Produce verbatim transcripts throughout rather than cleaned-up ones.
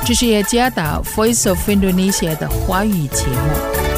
这是耶加达 Voice of Indonesia 的华语节目。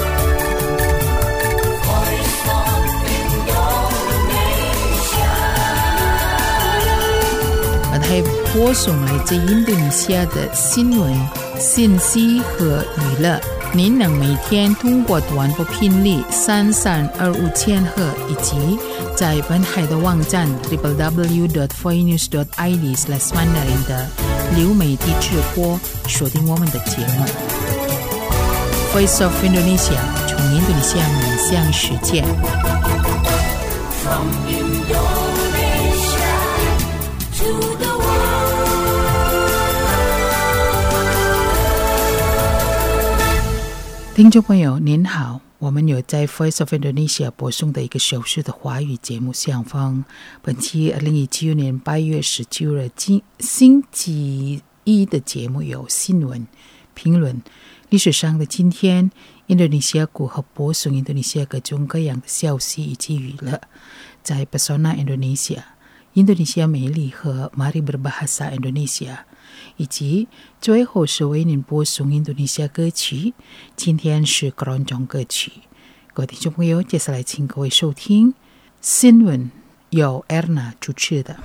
它播送来自印度尼西亚的新闻、信息和娱乐。您能每天通过短波频率三三二五千赫以及在本海的网站 double-u double-u double-u dot voinews dot i d slash mandarin 的流媒体直播锁定我们的节目。Voice of Indonesia 从印度尼西亚面向世界。From Indonesia to the world。 听众朋友您好，我们有在 Voice of Indonesia 播送的一个小时的华语节目向方。本期二零一九年八月十九日星期一的节目有新闻、评论、历史上的今天、印度尼西亚如何播送印度尼西亚各种各样的消息以及娱乐，在 Pesona Indonesia、印度尼西亚美丽和 Mari Berbahasa Indonesia， 以及最后是为您播送印度尼西亚歌曲。今天是keroncong歌曲。各位听众朋友，接下来请各位收听新闻，由 Erna 主持的。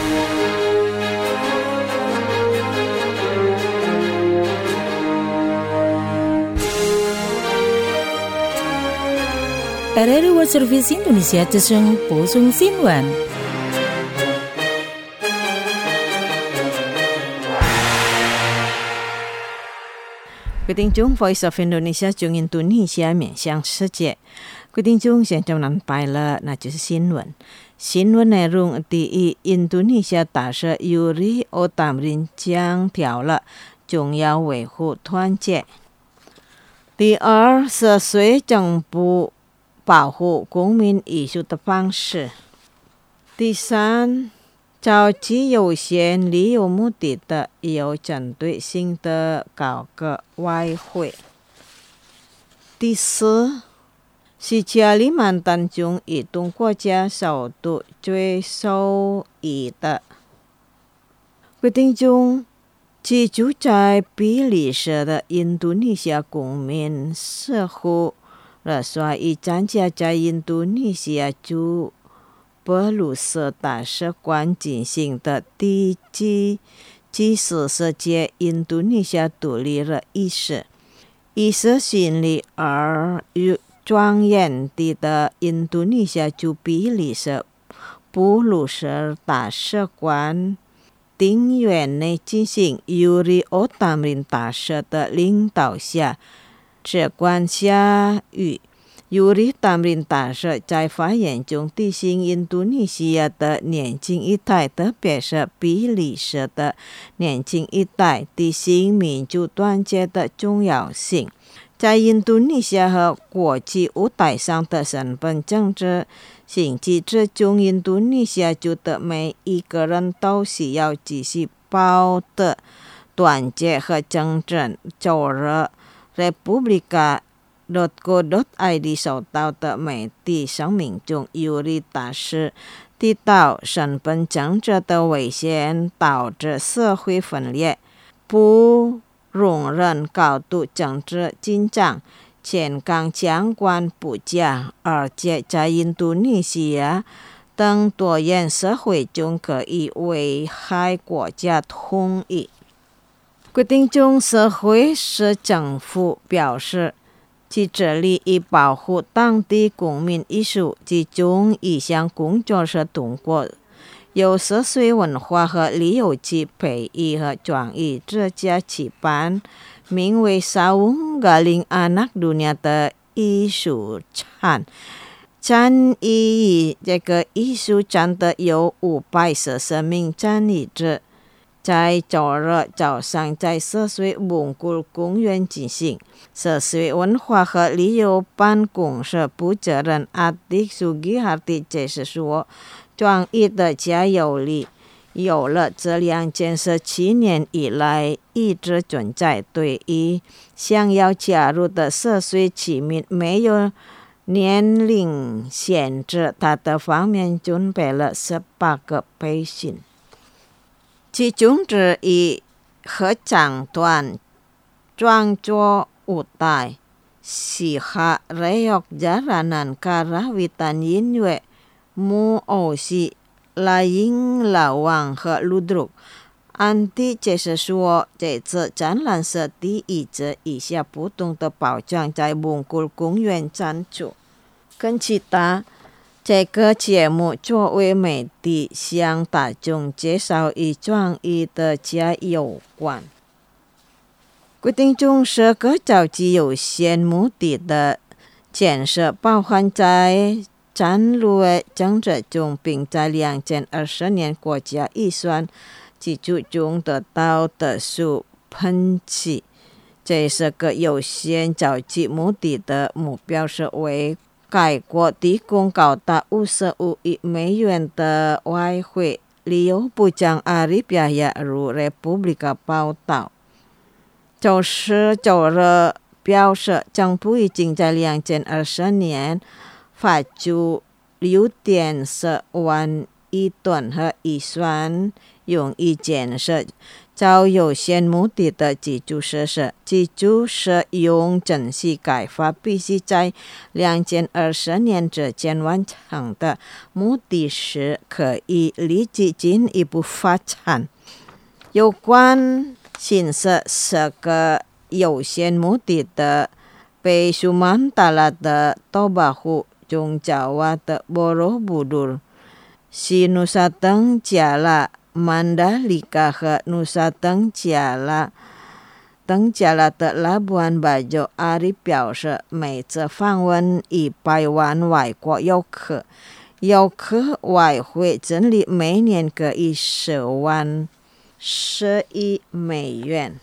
R R I World Service Indonesia sedang播送新闻。各位听众 Voice of Indonesia 从印度尼西亚面向世界。各位听众现在安排了，那就是新闻。新闻内容第一，印度尼西亚大使尤里奥达姆林强调了重要维护团结。第二，涉税政府保护公民艺术的方式。第三，召集有限利有目的的有针对性的搞个外汇。第四，是加里曼丹中移动国家首都最受益的。决定中，居住在比利时的印度尼西亚公民似乎了说已参加在印度尼西亚驻布鲁塞大使馆进行的第几第四十届印度尼西亚独立日仪式。仪式巡礼而庄严地的印度尼西亚驻比利时布鲁塞大使馆庭院内进行，尤里奥达姆林大使的领导下，这管下雨。尤里达姆林大使在发言中提醒印度尼西亚的年轻一代，特别是比利时的年轻一代，提醒民主团结的重要性。在印度尼西亚和国际舞台上的身份政治性质之中，印度尼西亚族的每一个人都需要继续保持团结和真正。周日 Republika dot co dot i d 收到的媒体声明中，尤里大使提到身份政治的危险导致社会分裂，不容忍高度政治紧张，前港相关不佳，而且在印度尼西亚等多元社会中可以危害国家统一。决定中社会是政府表示，其致力于保护当地公民艺术，其中一项工作是通过有涉税文化和旅游局培育和转移之家举办名为 Saung Galing Anak Dunia 的艺术展。参与这个艺术展的有五百四十名参与者，在周日早上在涉税蒙古公园进行。涉税文化和旅游办公室负责人阿迪苏吉哈蒂解释说，转移的家有里有了这两件事七年以来一直存在，对于想要加入的涉税居民没有年龄限制，他的方面准备了十八个培训，其中之一合掌段装作舞台siha reok jaranan karawitan yinwe mu osi laing lawang和 ludruk。 安迪解释说，这次展览是第一次以下不同的宝藏在蒙古公园展出，跟其他这个节目作为媒体向大众介绍与创意的家有关。规定中是个召集有限目的的建设，包含在展路的政策中，并在两千二十年国家预算基础中得到特殊喷气。这是个有限召集目的的目标是为该国提供高达五十五亿美元的外汇。旅游部长阿里比亚如 Republika 报道，九十九日表示，政府已经在两千二十年发出六点四万亿吨和预算，用于建设较有限目的的基础设施。基础设用整体改发必须在两千二十年之前完成的目的是可以立即进一步发展。有关新设是个有限目的的被苏曼达拉的多巴湖、中爪哇的波罗布杜、西努萨登加拉、曼达里卡和努萨登加拉登加拉的拉布安巴就阿里表示，每次访问一百万外国游客，游客外汇整理每年可以十万十亿美元。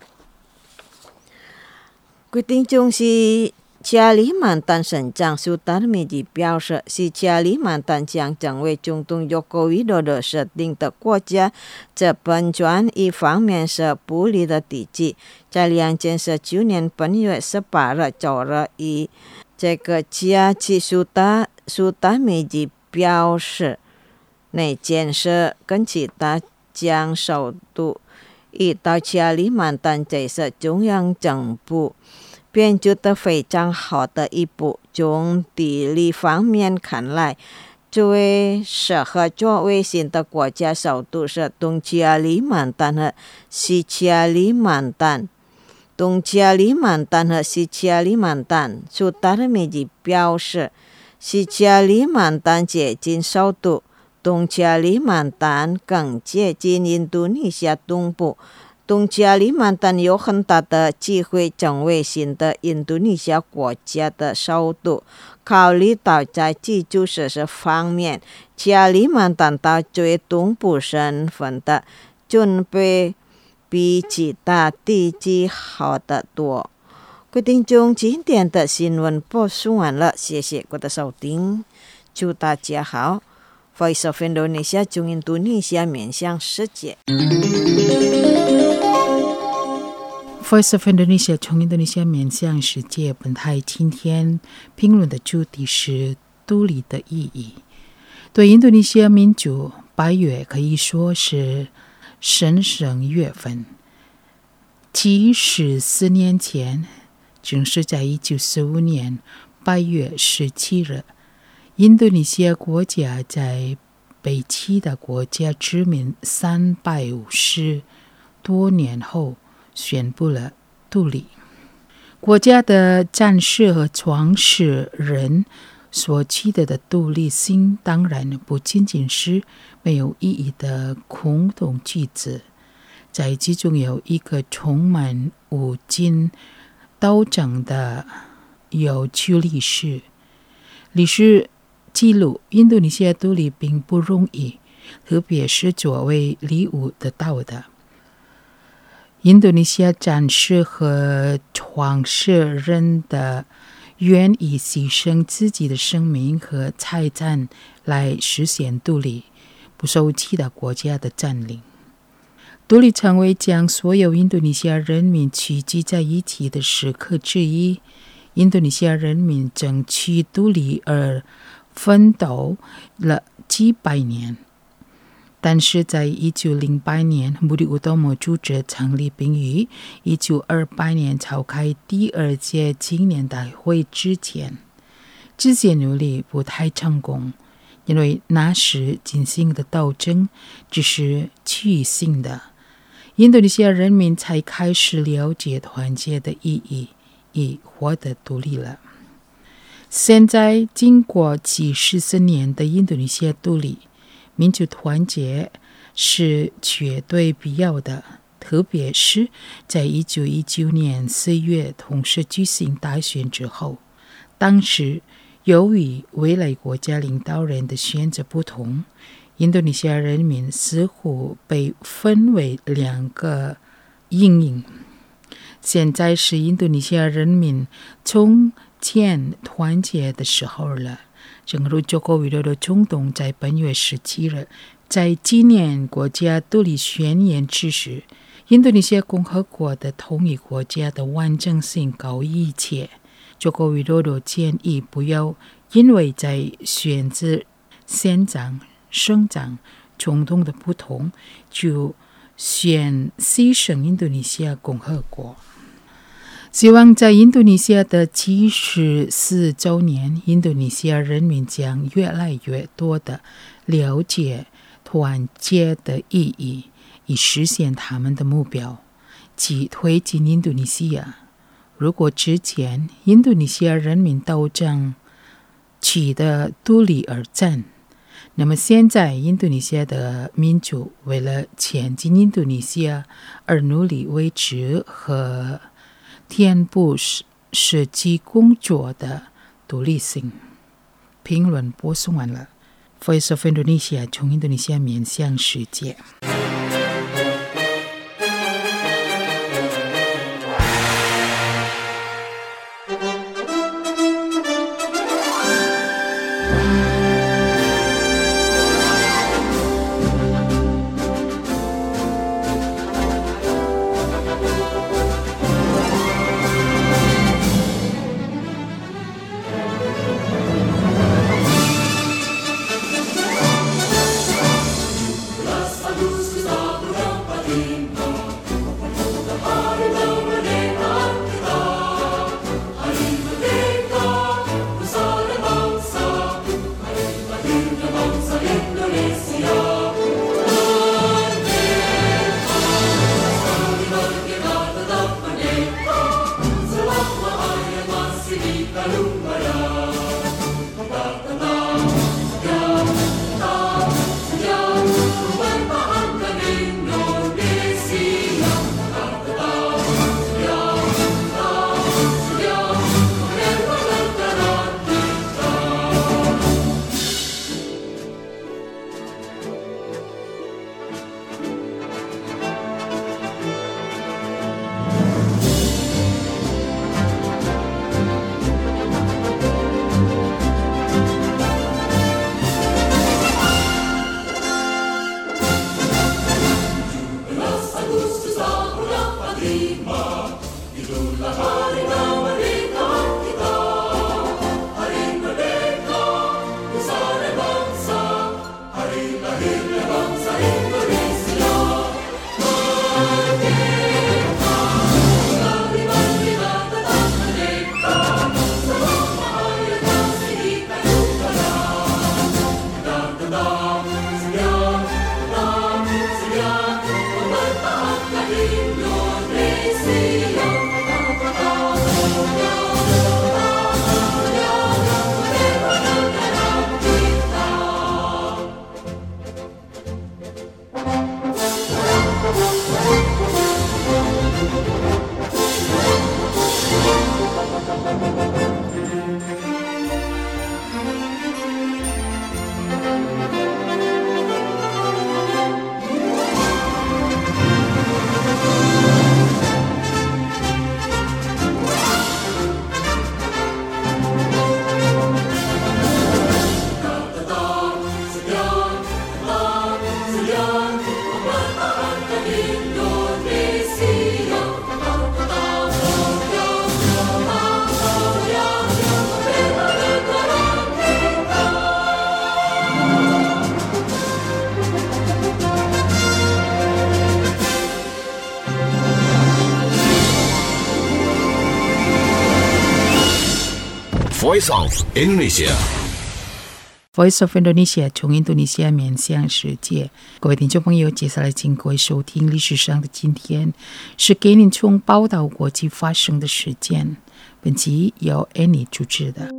决定中是加里曼丹省长苏达米迪表示，是加里曼丹将成为中东有高维度的设定的国家，这本转一方面是不利的地区。在两千十九年八月十八日周日，以这个加奇苏达苏达米迪表示，内建设跟其他将首都移到加里曼丹，这是中央政府编织的非常好的一步。从地理方面看来，最适合作为新的国家首都是东加里曼丹和西加里曼丹。东加里曼丹和西加里曼丹，苏达米迪表示，西加里曼丹接近首都，东加里曼丹更接近印度尼西亚东部。东加里曼丹有很大的机会成为新的印度尼西亚国家的首都。考虑到在基础设施方面，加里曼丹岛最东部身份的准备比其他地区好得多。决定中今天的新闻播送完了，谢谢各位的收听，祝大家好。Voice of Indonesia 从印度尼西亚面向世界。 Voice of Indonesia 从印度尼西亚面向世界。本台今天评论的主题是独立的意义。对印度尼西亚民族，八月可以说是神圣月份。七十四年前，正是在一九四五年八月十七日，印度尼西亚国家在被其他国家殖民三百五十多年后宣布了独立。国家的战士和创始人所取得的独立性，当然不仅仅是没有意义的空洞句子，在其中有一个充满无尽斗争的有趣历史。历史记录印度尼西亚独立并不容易，特别是作为礼物得到的。印度尼西亚战士和创始人的愿意牺牲自己的生命和财产来实现独立，不受其他国家的占领。独立成为将所有印度尼西亚人民聚集在一起的时刻之一。印度尼西亚人民争取独立而奋斗了几百年。 但是在一九零八年，穆迪乌多摩主织成立，并于一九二八年召开第二届青年大会之前，这些努力不太成功，因为那时进行的斗争只是区域性的，印度尼西亚人民才开始了解团结的意义，已获得独立了。现在经过几十四年的印度尼西亚独立，民主团结是绝对必要的，特别是在一九一九年四月同时举行大选之后。当时由于未来国家领导人的选择不同，印度尼西亚人民似乎被分为两个阵营。现在是印度尼西亚人民重建团结的时候了。正如中国widodo的冲动在本月十七日在纪念国家独立宣言之时，印度尼西亚共和国的统一国家的完整性高于一切。中国widodo建议不要因为在选择县长、省长冲动的不同，就选牺牲印度尼西亚共和国。希望在印度尼西亚的七十四周年，印度尼西亚人民将越来越多的了解团结的意义，以实现他们的目标，即推进印度尼西亚。如果之前印度尼西亚人民斗争取得独立而战，那么现在印度尼西亚的民主为了前进印度尼西亚而努力维持和填补实际工作的独立性。评论播送完了。Voice of Indonesia 从印度尼西亚面向世界。 Agustus Voice of Indonesia Voice of Indonesia 从印度尼西亚面向世界，各位听众朋友，接下来请各位收听历史上的今天，是给您从报道国际发生的事件。本集由 Annie 主持的。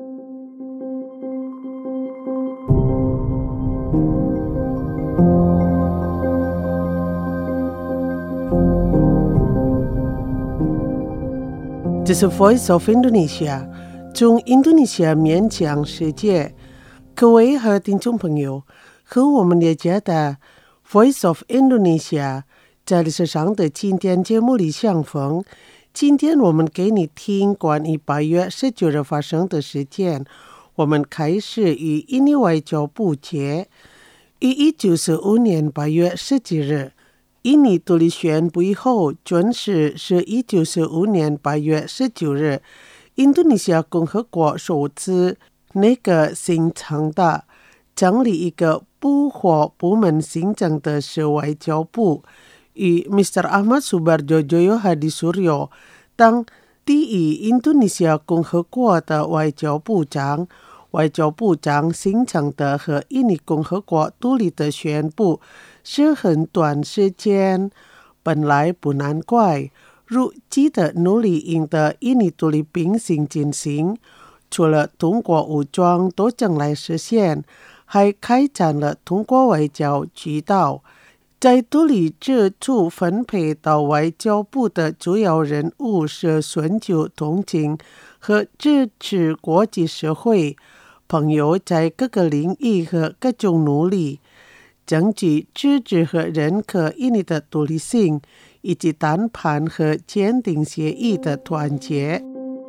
这是 Voice of Indonesia 从印度尼西亚面向世界。各位和听众朋友，和我们了解的 Voice of Indonesia 在历史上的今天节目里相逢。今天我们给你听关于八月十九日发生的事件。我们开始于印尼外交部节。于一九四五年八月十九日，印尼独立宣布以后，准时是一九四五年八月十九日，印度尼西亚共和国首次那个形成的成立一个部或部门行政的是外交部，与 Mister Ahmad Subarjojoyo Hadisuryo 当第一印度尼西亚共和国的外交部长。外交部长形成的和印尼共和国独立的宣布是很短时间，本来不难怪，如记得努力赢得印尼独立并行进行，除了通过武装斗争来实现，还开展了通过外交渠道。在独立之初分配到外交部的主要人物是寻求同情和支持国际社会朋友在各个领域和各种努力，争取支持和认可印尼的独立性，以及谈判和签订协议的团结。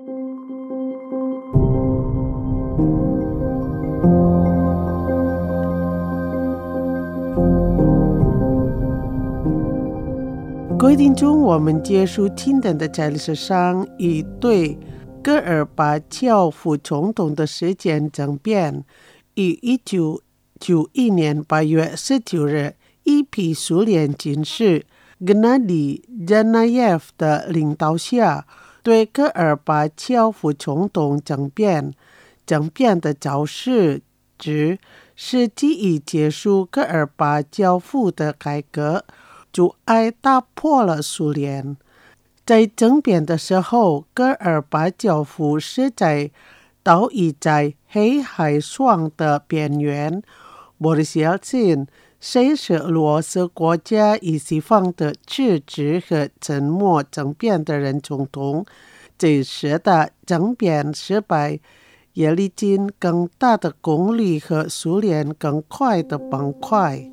各位听众，我们结束今天的在历史上与对戈尔巴乔夫总统的事件争辩。于一九九一年八月十九日，一批苏联军事 Gennady Zhanayev 的领导下，对戈尔巴乔夫总统争辩。争辩的肇事指是基于结束戈尔巴乔夫的改革，阻碍打破了苏联。在争辩的时候，戈尔巴乔夫是在倒倚在黑海双的边缘。Boris Yeltsin 谁是俄罗斯国家与西方的支持和沉默争辩的人总统。这时的争辩失败，也历经更大的功率和苏联更快的崩溃。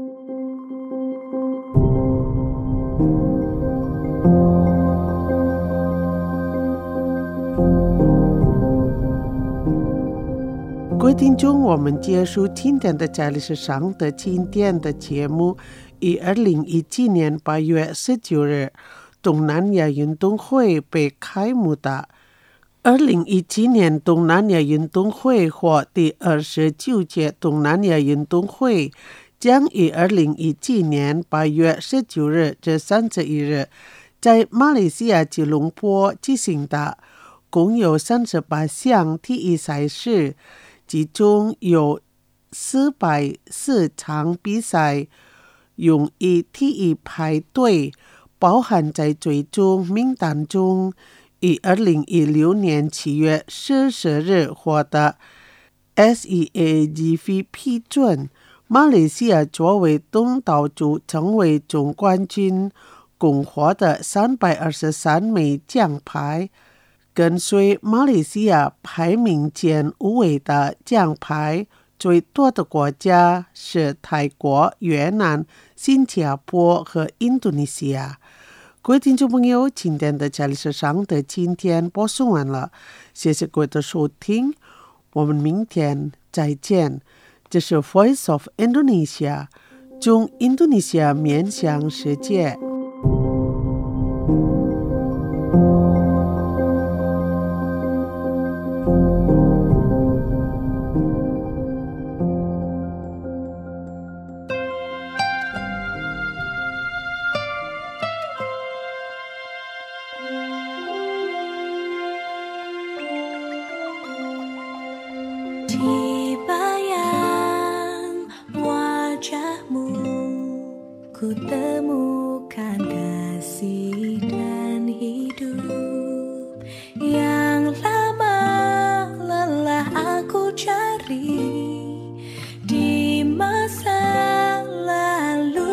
各位听众，我们结束今天的在历史上的今天的节目。于二零一七年八月十九日，东南亚运动会被开幕的。二零一七年东南亚运动会或第二十九届东南亚运动会将于二零一七年八月十九日至三十一日在马来西亚吉隆坡举行的，共有三十八项体育赛事，其中有四百四场比赛用于体育排队，包含在最终名单中。于二零一六年七月十四日获得 S E A G V 批准，马来西亚作为东道主成为总冠军，共获得三百二十三枚奖牌。跟随马来西亚排名前五位的奖牌最多的国家是泰国、越南、新加坡和印度尼西亚。各位听众朋友，今天的在历史上的今天播送完了，谢谢各位的收听，我们明天再见。这是 Voice of Indonesia 从印度尼西亚面向世界。 ku temukan kasih dan hidup yang lama lelah aku cari di masa lalu.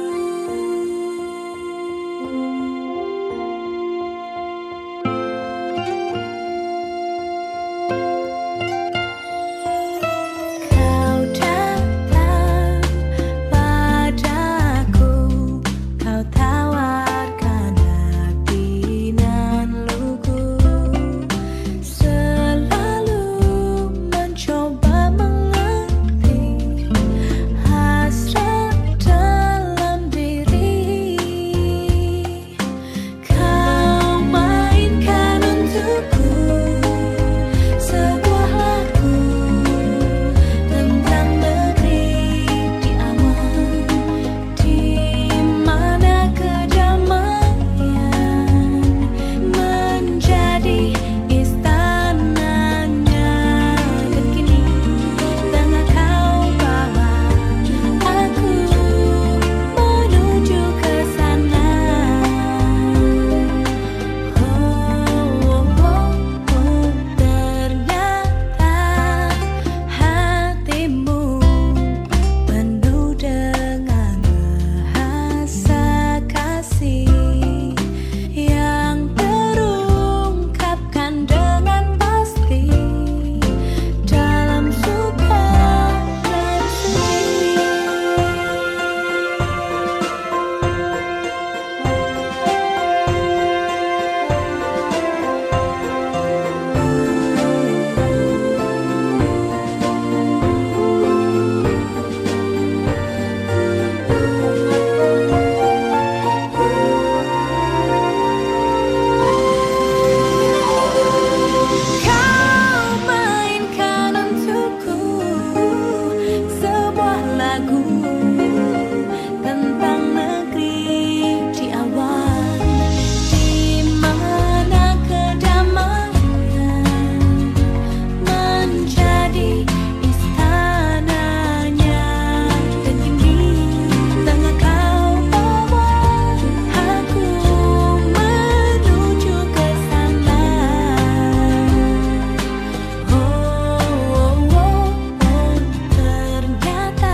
Kau datang padaku, kau tawarkan hati nan lugu, selalu mencoba mengerti hasrat dalam diri. Kau mainkan untukku sebuah lagu tentang negeri di awan, di mana kedamaian menjadi istananya. Dan kini tengah kau bawa aku menuju ke sana. Oh, oh, oh, oh, ternyata hatimu penuh dengan bahasa kasih yang terungkapkan dengan pasti dalam suka dan sedih. Kau mainkan untukku sebuah lagu tentang negeri di awan, di mana kedamaian menjadi istananya. Dan kini tengah kau bawa aku menuju ke sana. Oh, oh, oh, oh, ternyata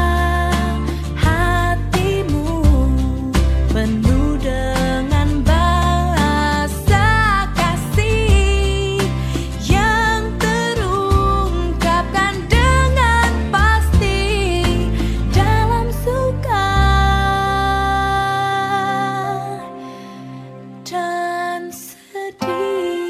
hatimu penuh dengan bahasa kasih yang terungkapkan dengan pasti dalam suka dan sedih.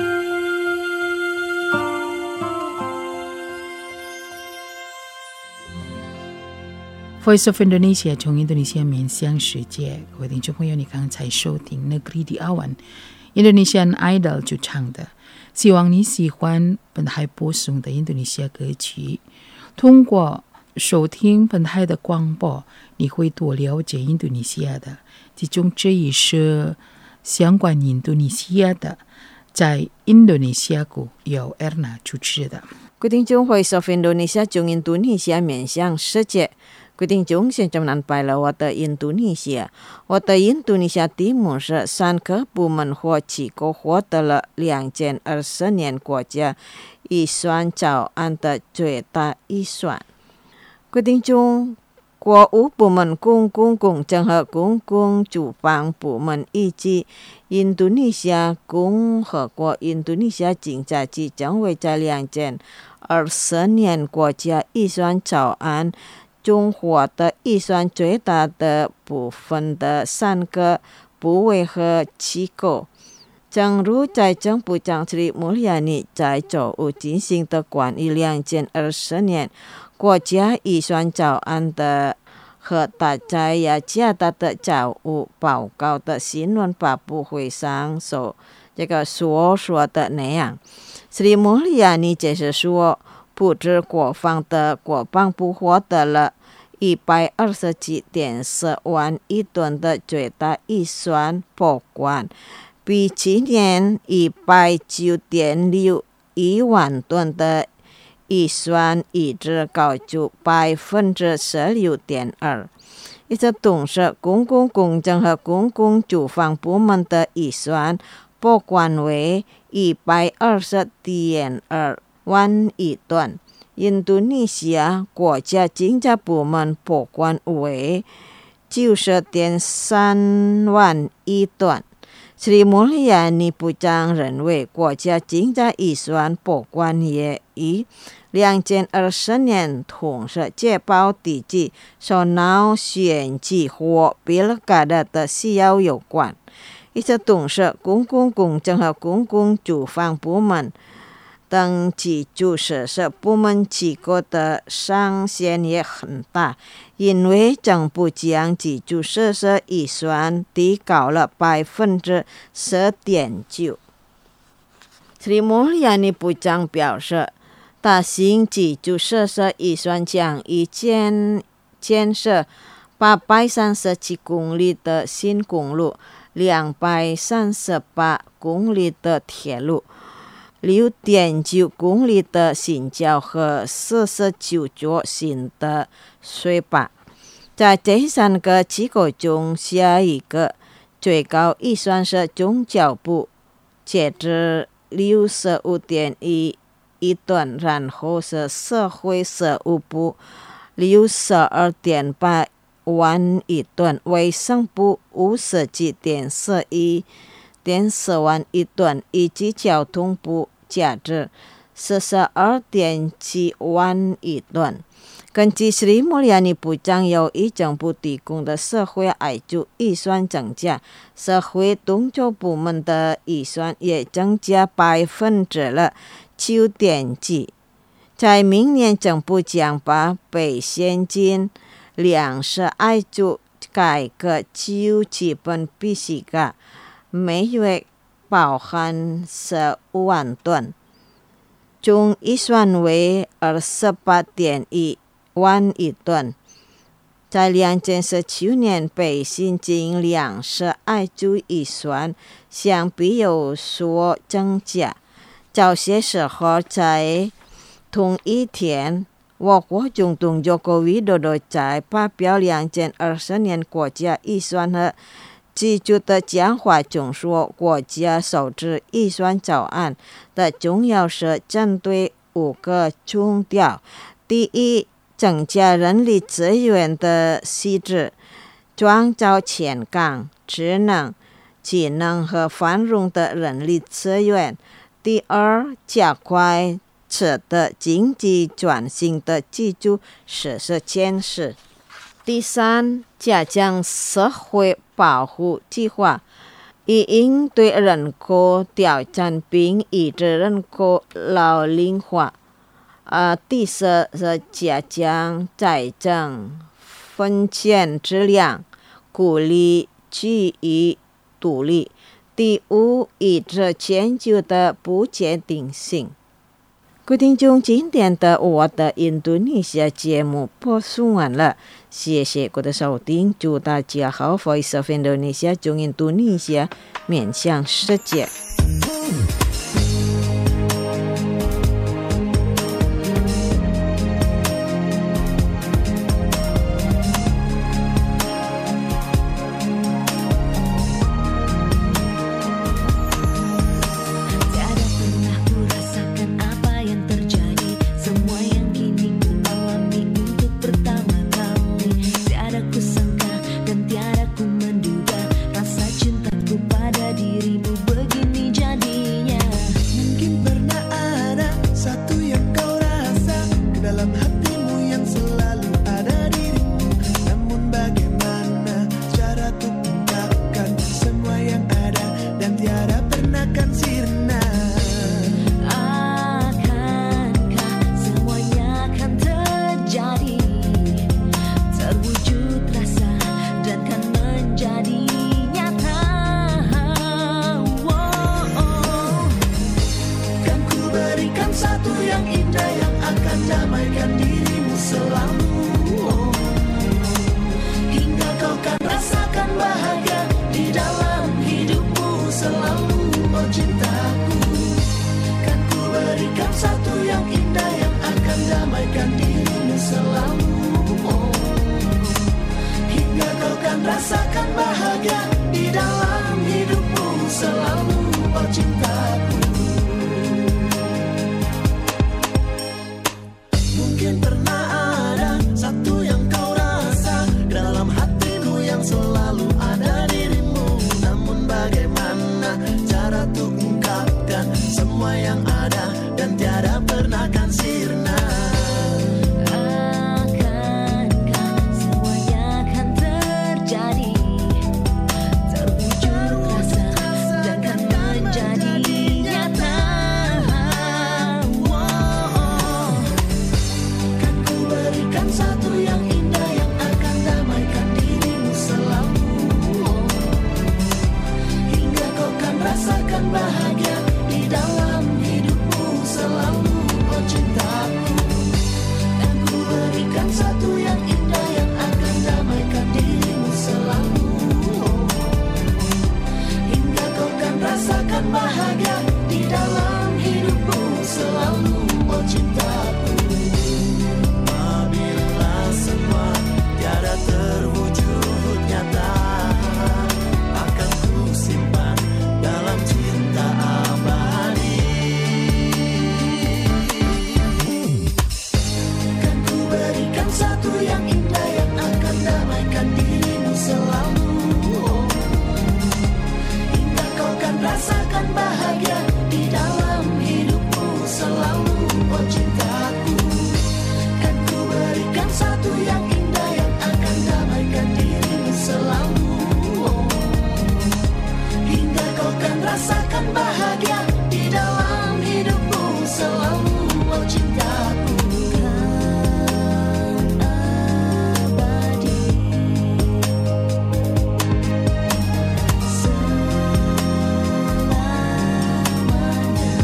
Voice of Indonesia 从印度尼西亚面向世界，各位听众朋友，你刚才收听 Negeri di Awan Indonesian Idol 主唱的，希望你喜欢本台播送的印度尼西亚歌曲。通过收听本台的广播，你会多了解印度尼西亚的，其中这一是相关印度尼西亚的，在印度尼西亚谷由 Erna 主持的。 各位听众 Voice of Indonesia 从印度尼西亚面向世界。各位听众，现在南拜了我的印度尼西亚，我的印度尼西亚题目是三个部门或机构获得了两千二十年国家预算草案的最大预算。各位听众，国务部门、公共工程和公共住房部门以及印度尼西亚共和国印度尼西亚经济局将会在两千二十年国家预算草案中获得预算最大的部分的三个部委和机构。正如财政部长 Sri Mulyani 在周五进行的关于两千二十年国家预算草案的和大家雅加达的周五报告的新闻发布会上所这个所说的那样。Sri Mulyani 解释说，布置国防的国防部获得了一百二十七点四万亿吨的最大预算拨款，比去年一百九点六亿万吨的预算一直高出百分之十六点二。 一则董事公共公正和公共住房部门的预算拨款为一百二十点二万亿元，印度尼西亚国家经济部门拨款为九十点三万亿元。Sri Mulyani 部长认为，国家经济预算拨款也与二零二四年同时捷报地基首脑选举或比尔盖特的需要有关。一则董事公共公正和公共住房部门等基础设施部门机构的上限也很大，因为政府将基础设施预算提高了百分之十点九。Sri Mulyani 部长表示，大型基础设施预算将以建建设八百三十七公里的新公路、两百三十八公里的铁路、六点九公里的新桥和四十九座新的水坝。在这三个机构中，下一个最高预算是宗教部，截至六十五点一亿元，然后是社会事务部六十二点八万亿元，卫生部五十几点四一点四万亿元，以及交通部价值四十二点七万亿元。根据 Sri Mulyani 部长，由于政府提供的社会援助预算增加，社会动作部门的预算也增加百分之了九点几。在明年，政府将把被现金粮食援助改革就基本必须的每月包含十五万吨，总预算为二十八点一万亿元。在二零一九年，被现金粮食援助预算相比有所增加。早些时候，在同一天，我国总统佐科维多多在发表二零二四年国家预算和基础的讲话中说，国家首次预算草案的重要是针对五个重点：第一，增加人力资源的细致，创造健康、智能、技能和繁荣的人力资源；第二，加快次的经济转型的基础设施建设；第三，加强社会保护计划，以应对人口挑战并抑制人口老龄化。呃，第四是加强财政分钱质量，鼓励区域独立。第五，抑制全球的不确定性。各位听众，今天的我的印度尼西亚节目播送完了，谢谢各位的收听，祝大家好 Voice of Indonesia 中印度尼西亚面向世界。 Hingga sirna kan sirna. Akankah semuanya akan terjadi, terwujud rasa dan kan menjadi nyata. Wow. Kan ku berikan satu yang indah yang akan damaikan dirimu selalu, hingga kau kan rasakan bahagia di dalam hidupmu selalu. Oh cintaku, kan ku berikan satu yang indah yang akan damaikan dirimu selalu, hingga kau kan rasakan bahagia di dalam hidupmu selalu. Oh cintaku, apabila semua tiada terwujud nyata, akan ku simpan dalam cinta abadi. Kan ku berikan satu yang indah yang akan damaikan dirimu selalu, hingga kau kan rasakan bahagia di dalam hidupmu selalu. Oh cintaku, kan ku berikan satu yang indah yang akan damaikan dirimu selalu, hingga kau kan rasakan bahagia di dalam hidupmu selalu. Oh cintaku, Kan abadi selamanya.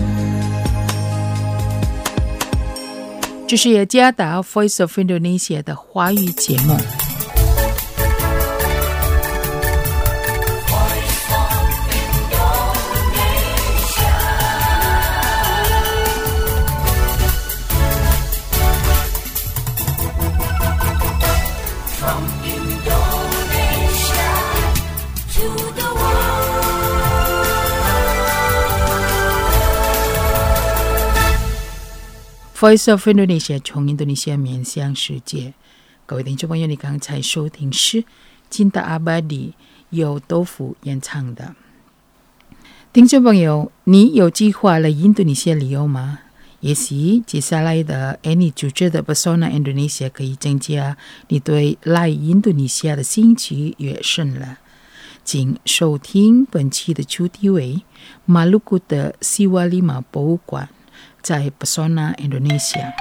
这是雅加达 Voice of Indonesia 的华语节目。Voice of Indonesia 从印度尼西亚面向世界。各位听众朋友，你刚才收听是金达阿巴迪由豆腐演唱的。听众朋友，你有计划来印度尼西亚旅游吗？也许接下来的 Annie 主持的 Pesona Indonesia 可以增加你对来印度尼西亚的兴趣越深了。请收听本期的主题为马鲁古的西瓦利马博物馆，在 Pesona Indonesia。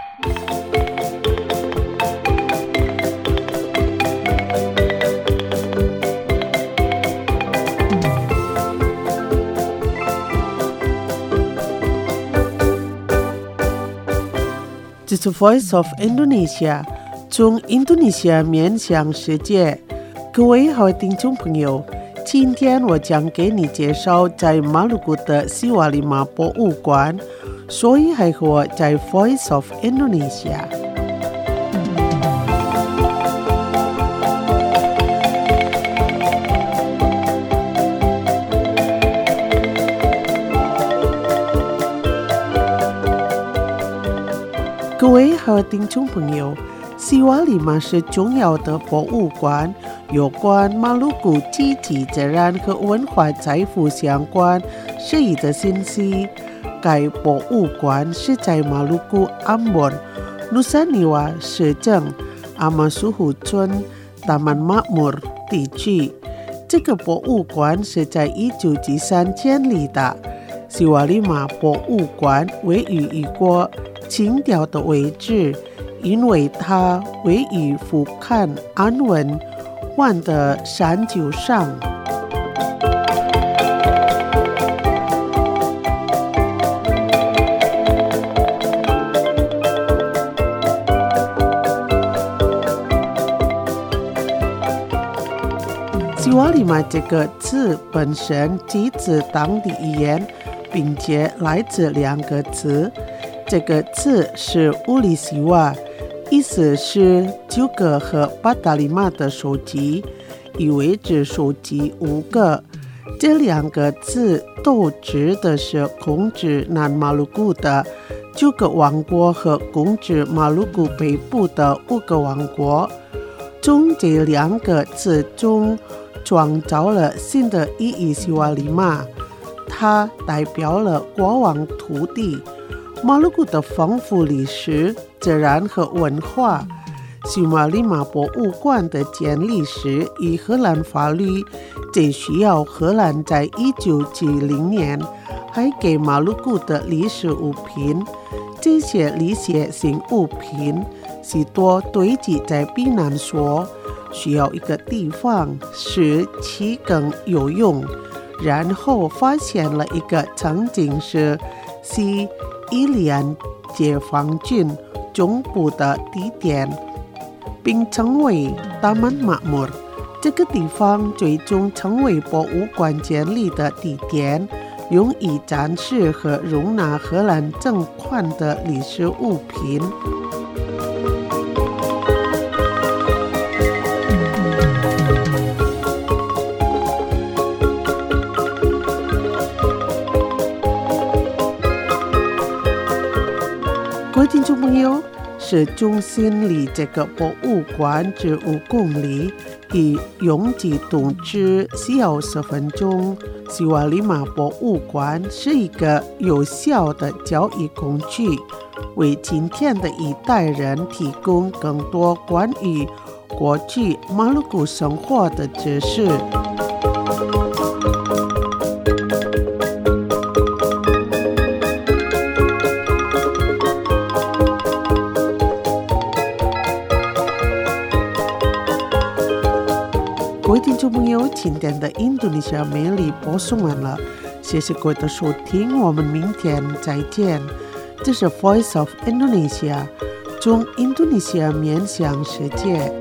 这是 Voice of Indonesia 从印度尼西亚面向世界。各位好听众朋友，今天我将给你介绍在马鲁古的西瓦利马博物馆，所以还和我在 Voice of Indonesia。各位好听众朋友，西瓦利马是重要的博物馆，有关马鲁古积极自然和文化财富相关适宜的信息。该博物馆是在马鲁古安本、努萨尼瓦市政阿马苏湖村达曼马姆地区。这个博物馆是在一九七三建立的。西瓦利马博物馆位于一个清调的位置，因为它位于福坎安文湾的山丘上。西瓦利马这个字本身即指当地语言，并且来自两个字。这个字是乌里西瓦，意思是九个和巴达利马的手机，意味着手机五个。这两个字都指的是控制南马鲁古的九个王国和控制马鲁古北部的五个王国。从这两个字中创造了新的意义西瓦利马，它代表了国王土地。 马鲁古的丰富历史、自然和文化。西马利马博物馆的建立时以荷兰法律，这需要荷兰在一九七零年还给马鲁古的历史物品。这些历史性物品是多堆积在避难所，需要一个地方使其更有用。然后发现了一个曾经是西伊利安解放军总部的地点，并成为达曼马穆。这个地方最终成为博物馆建立的地点，用以展示和容纳荷兰政权的历史物品。各位听众朋友，市中心离这个博物馆只五公里，以拥挤动车需要十分钟。西瓦利马博物馆是一个有效的交易工具，为今天的一代人提供更多关于过去马鲁古生活的知识。各位听众朋友，今天的印度尼西亚美丽播送完了，谢谢各位的收听，我们明天再见。这是 Voice of Indonesia， 从印度尼西亚面向世界。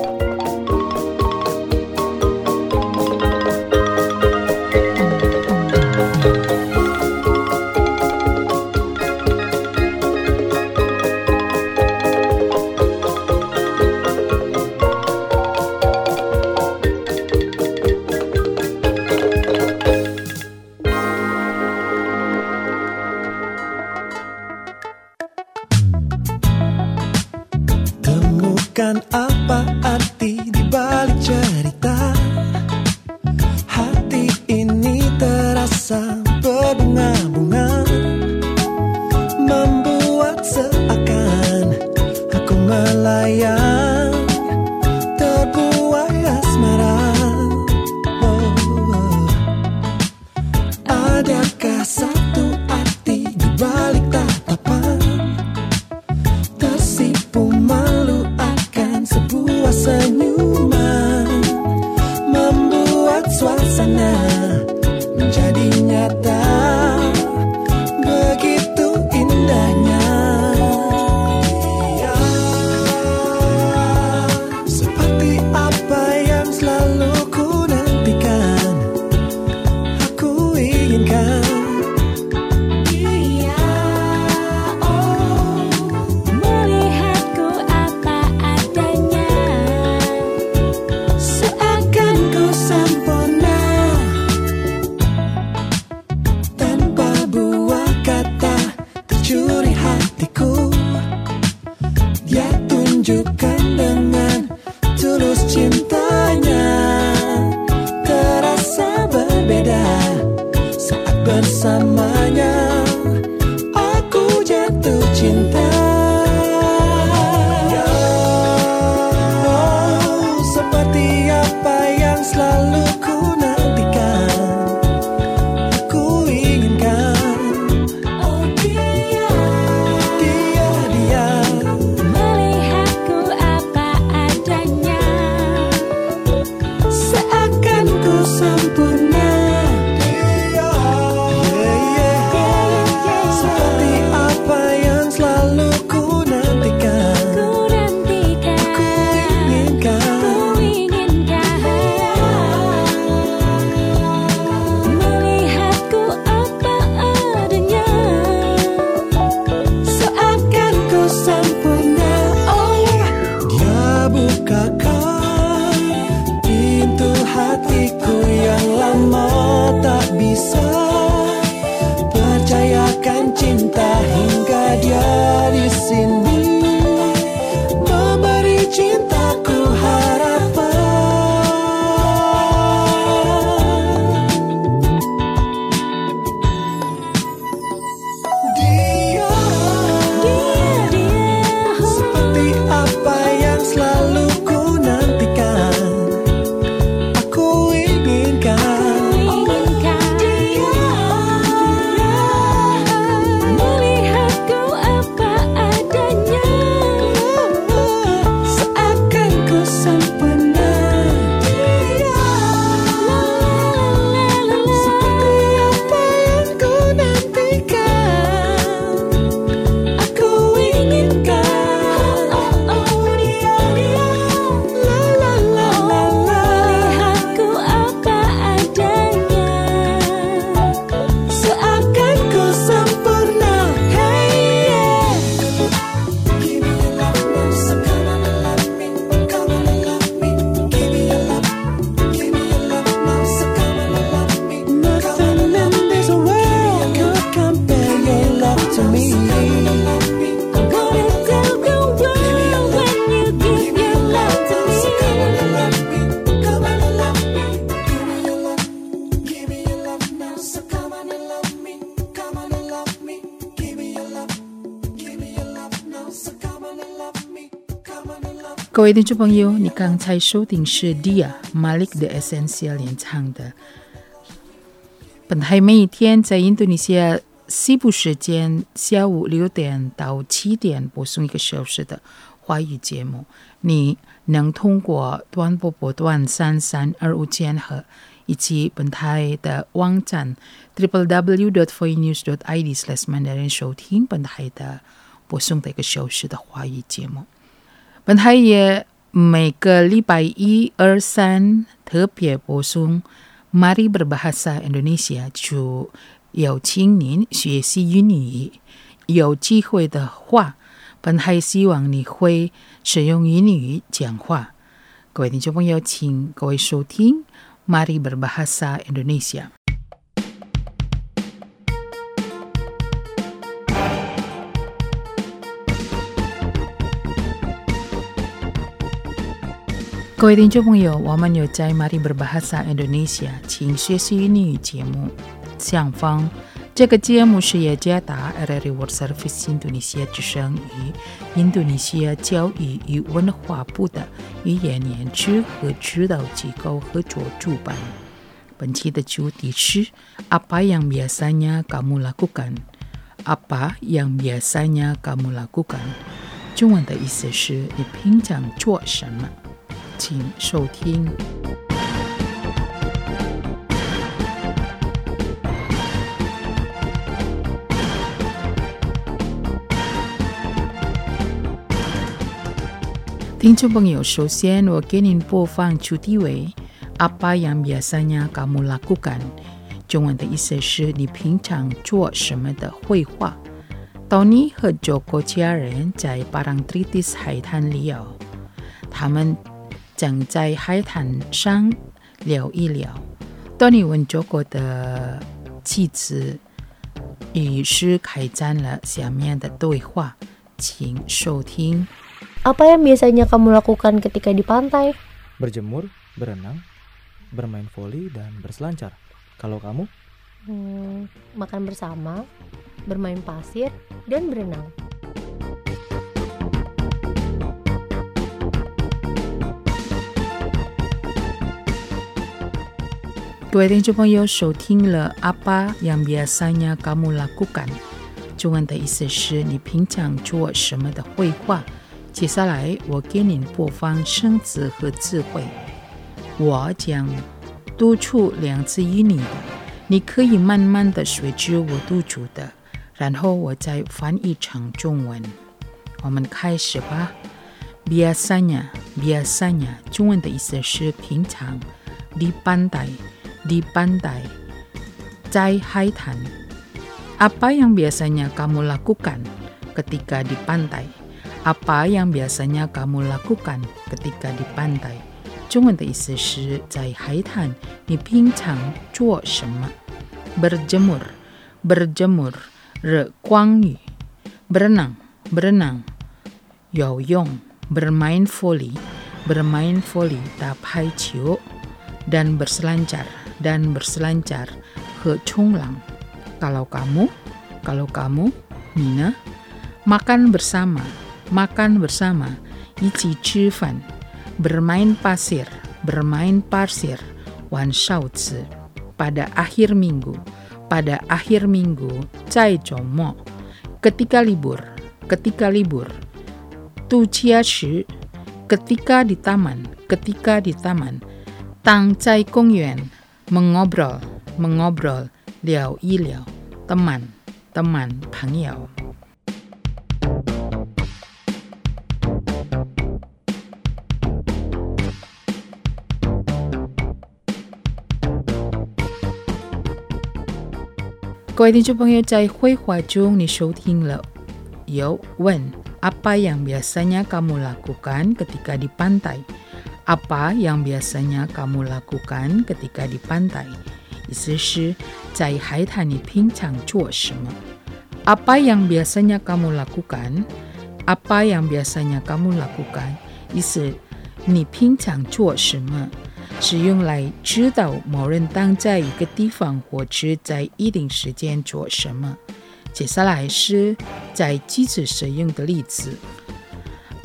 Temukan apa arti di balik cerita. Hati ini terasa berbunga-bunga, membuat seakan aku melayang, terbuai asmara. Oh, oh. Adakah satu arti di balik tatapan, tersipu malu akan sebuah senyuman, membuat suasana menjadi nyata, begitu indahnya. Ya, seperti apa yang selalu ku nantikan, aku inginkan. Tunjukkan dengan tulus cintanya, terasa berbeda saat bersamanya. Aku jatuh cinta. Ya, oh, seperti apa yang selalu ku nantikan, aku inginkan. Oh dia, dia, dia sempurna. Yeah, 各位听众朋友，你刚才收听是 Dia Malik The Essential 演唱的。本台每一天在印度尼西亚西部时间下午六点到七点播送一个小时的华语节目。你能通过短波波段三三二五千赫以及本台的网站 double-u double-u double-u dot voinews dot i d slash mandarin 收听本台的播送的一个小时的华语节目。本台也每个礼拜一、二、三特别播送 Mari Berbahasa Indonesia， 就邀请您学习英语。有机会的话，本台希望你会使用英语讲话。各位听众朋友，请各位收听 Mari Berbahasa Indonesia。各位听众朋友，我们有在 Mari Berbahasa Indonesia 请学习英语节目上方。这个节目是雅加达 R R I World Service 印度尼西亚之声与印度尼西亚教育与文化部的语言研究和指导机构合作主办。本期的主题是 Apa yang biasanya kamu lakukan？ Apa yang biasanya kamu lakukan？ 中文的意思是你平常做什么？请收听。听众朋友，首先我给您播放主题为 Apa yang biasanya kamu lakukan？ 中文的意思是你平常做什么的绘画。Tony 和 Joko 家人在Parangtritis海滩里哦，他们正在海滩上聊一聊。Tony 问 Joko 的妻子，于是开展了下面的对话，请收听。 Apa yang biasanya kamu lakukan ketika di pantai? Berjemur, berenang, bermain voli, dan berselancar. Kalau kamu? Hmm, makan bersama, bermain pasir, dan berenang. 各位听众朋友，收听了 Apa yang biasanya kamu lakukan， 中文的意思是你平常做什么的绘画。接下来我给您播放生词和词汇。我将读出两次英语的，你可以慢慢的随着我读出的，然后我再翻译成中文。我们开始吧。biasanya biasanya 中文的意思是平常。di pantai di pantai 在海滩。Apa yang biasanya kamu lakukan ketika di pantai？ Apa yang biasanya kamu lakukan ketika di pantai？ 中文的意思是在海滩你平常做什么。berjemur berjemur 日光浴。berenang berenang 游泳。bermain voli bermain voli 打排球。dan berselancar dan berselancar 和冲浪。kalau kamu kalau kamu 你呢？ makan bersama makan bersama 一起吃饭。bermain pasir bermain pasir 玩哨子。pada akhir minggu pada akhir minggu 在周末。ketika libur ketika libur 度假时。ketika di taman ketika di taman 当在公园。mengobrol mengobrol 聊一聊。teman teman 朋友。各位听众朋友，在绘画中你收听了有问 Apa yang biasanya kamu lakukan ketika di pantai？ Apa yang biasanya kamu lakukan ketika di pantai？ 意思是在海滩你平常做什么。Apa yang biasanya kamu lakukan？ Apa yang biasanya kamu lakukan？ 意思你平常做什么，是用来知道某人当在一个地方或者在一定时间做什么。接下来是在句子使用的例子。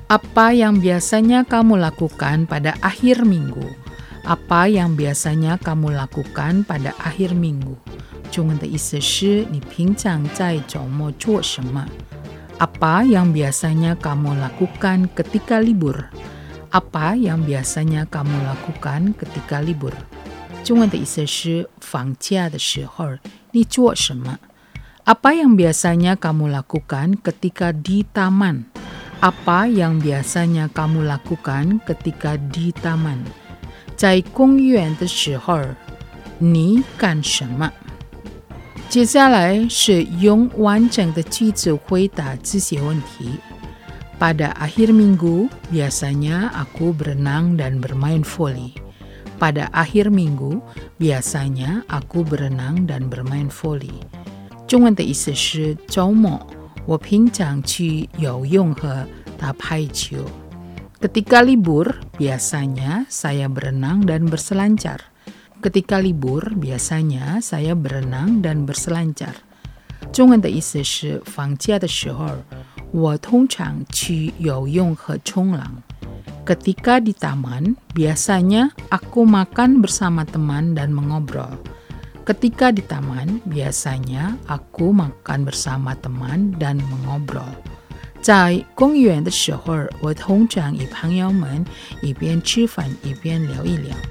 Apa yang biasanya kamu lakukan pada akhir minggu? Apa yang biasanya kamu lakukan pada akhir minggu? 中文的意思是你平常在周末做什么 Apa yang biasanya kamu lakukan ketika libur? Apa yang biasanya kamu lakukan ketika libur? 中文的意思是放假的时候你做什么 Apa yang biasanya kamu lakukan ketika di taman? Apa yang biasanya kamu lakukan ketika di taman? 在公园的时候你干什么接下来是用完整的句子回答这些问题。Pada akhir minggu, biasanya aku berenang dan bermain voli. Pada akhir minggu, biasanya aku berenang dan bermain voli. 中文的意思是周末，我平常去游泳和打排球。Ketika libur, biasanya saya berenang dan berselancar. Ketika libur, biasanya saya berenang dan berselancar. 中文的意思是放假的时候，我通常去游泳和冲浪。Ketika di taman, biasanya aku makan bersama teman dan mengobrol. Ketika di taman, biasanya aku makan bersama teman dan mengobrol. 在公园的时候，我通常与朋友们一边吃饭一边聊一聊。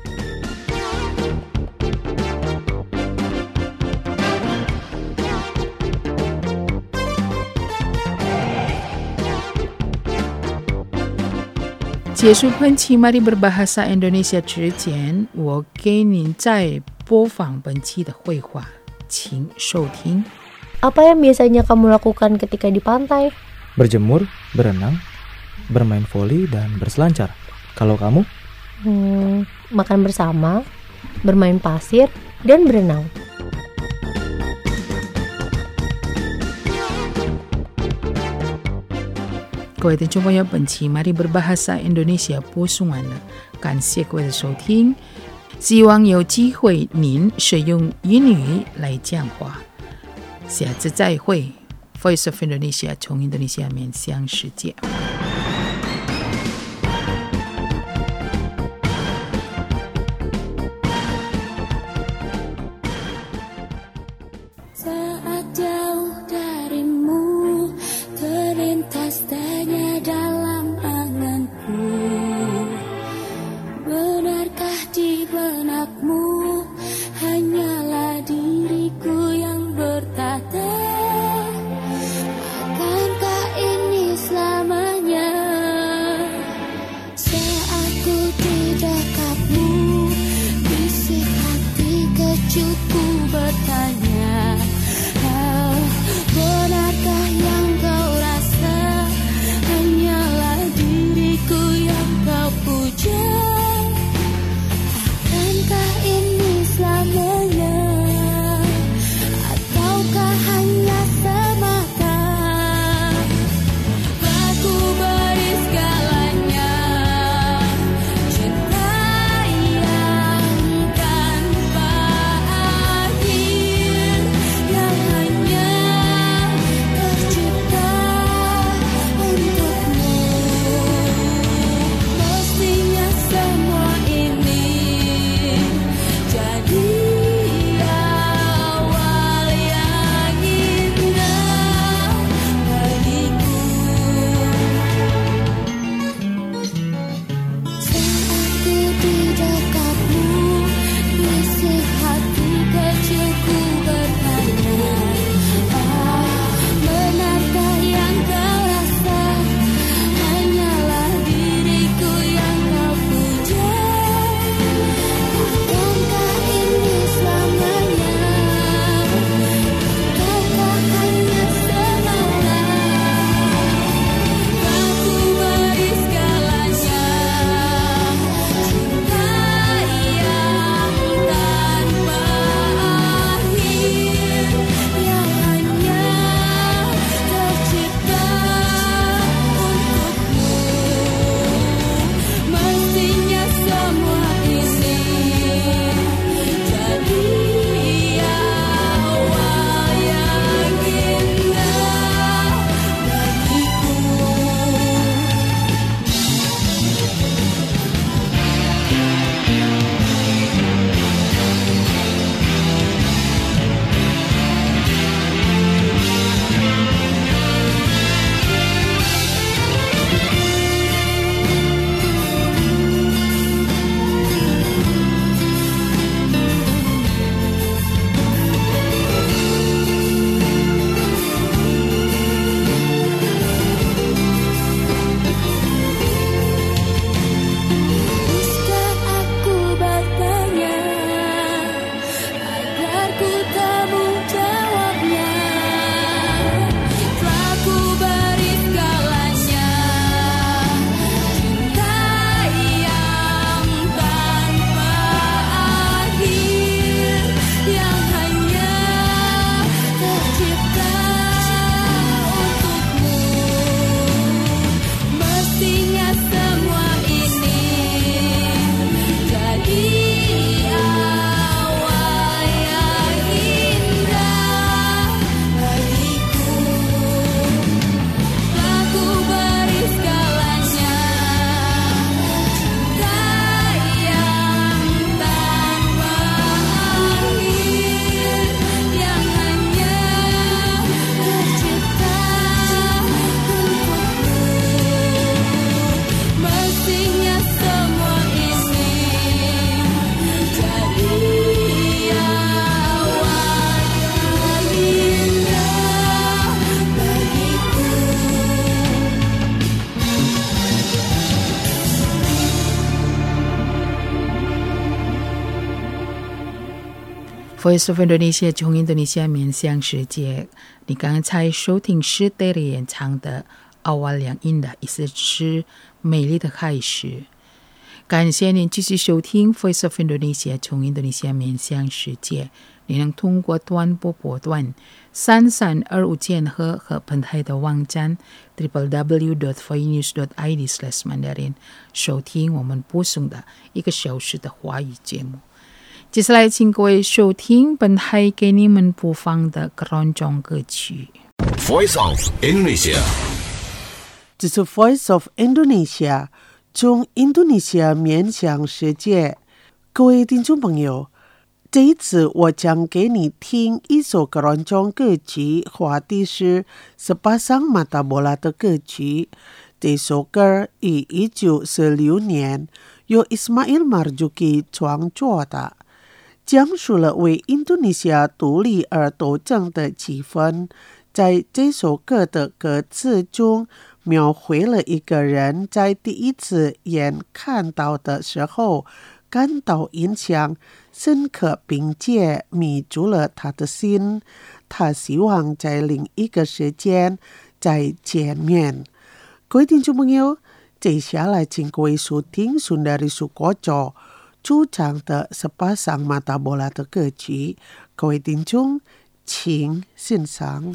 结束本期Mari Berbahasa Indonesia 之前，我给您再播放本期的绘画，请收听。 Apa yang biasanya kamu lakukan ketika di pantai? Berjemur, berenang, bermain voli, dan berselancar. Kalau kamu? Hmm, makan bersama, bermain pasir, dan berenang. 各位听众朋友，本期Mari Berbahasa Indonesia 播送完了，感谢各位的收听。希望有机会您使用英语来讲话。下次再会 ，Voice of Indonesia 从印度尼西亚面向世界。 Saat jauh darimu terlintas tanya dalam anganku, benarkah di benakmu hanyalah diriku yang bertata? Akankah ini selamanya? Voice of Indonesia 从印度尼西亚面向世界。你刚才收听是 Terry 演唱的 Awal yang Indah， 意思是美丽的开始。感谢您继续收听 Voice of Indonesia 从印度尼西亚面向世界。你能通过短波波段三三二五千赫和本台的网站 double-u double-u double-u dot voinews dot i d slash mandarin 收听我们播送的一个小时的华语节目。接下来请各位收听本台给你们播放的各种歌曲。 Voice of Indonesia， 这是 Voice of Indonesia， 从印度尼西亚面向世界。各位听众朋友，这一次我将给你听一首各种歌曲，话题是 Sepasang Mata Bola 的歌曲。这首歌于一九四六年由 Ismail Marzuki 创作的，讲述了为印度尼西亚独立而斗争的气氛。在这首歌的歌词中，描绘了一个人在第一次眼看到的时候感到印象深刻，并且迷住了他的心。他希望在另一个时间再见面。各位听众朋友，接下来请各位收听Sundari Soekoco主唱的 Sepasang Mata Bola 的歌曲。各位听众，请欣赏。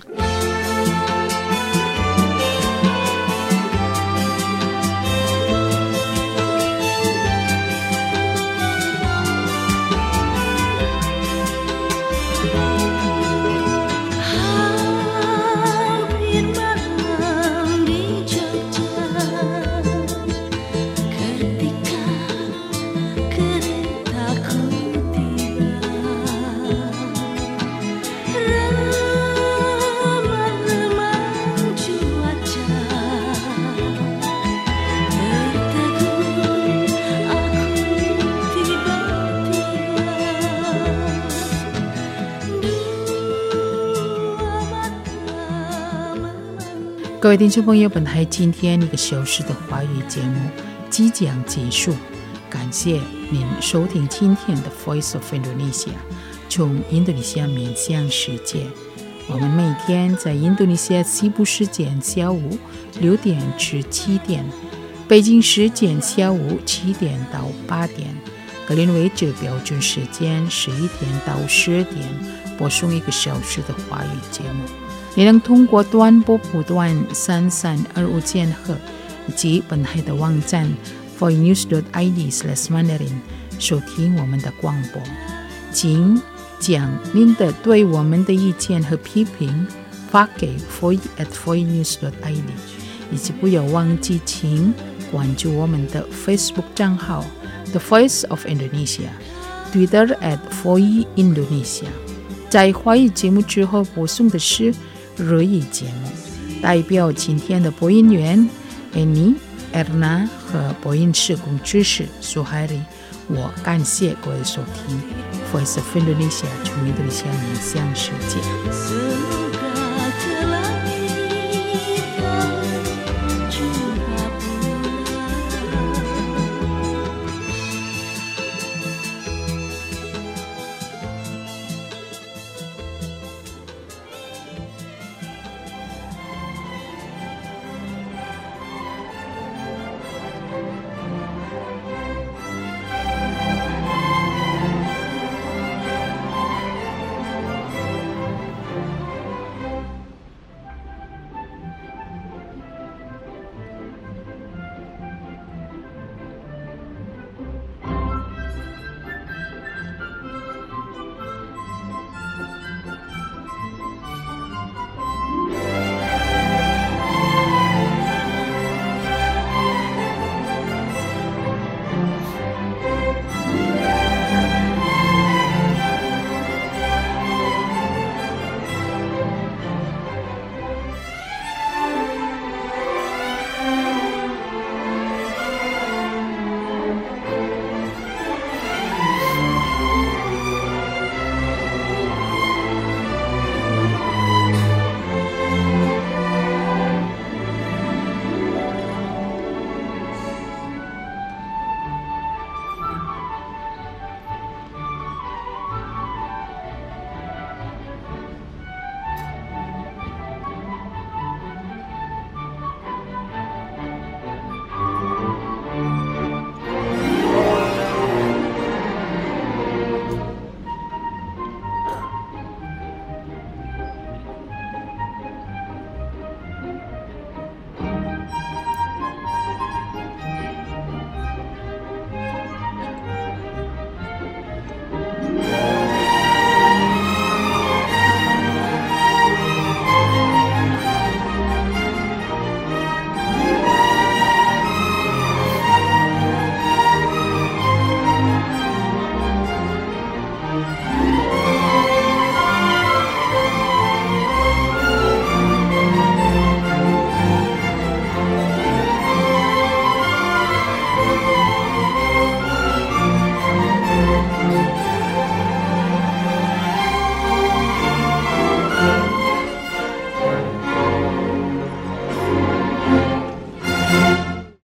各位听众朋友，本台今天一个小时的华语节目即将结束，感谢您收听今天的 Voice of Indonesia， 从印度尼西亚面向世界。我们每天在印度尼西亚西部时间下午六点至七点，北京时间下午七点到八点，格林威治标准时间十一点到十点，播送一个小时的华语节目。你能通过短波波段三三二五千赫以及本台的网站 voinews dot i d slash mandarin 收听我们的广播。请将您的对我们的意见和批评发给 voice at voinews dot i d， 以及不要忘记请关注我们的 Facebook 账号 The Voice of Indonesia， Twitter at voice Indonesia。 在华语节目之后播送的是日语节目，代表今天的播音员 Annie、Erna 和播音室工知识苏海里，我感谢各位收听 Voice of Indonesia 从印度尼西亚面向世界。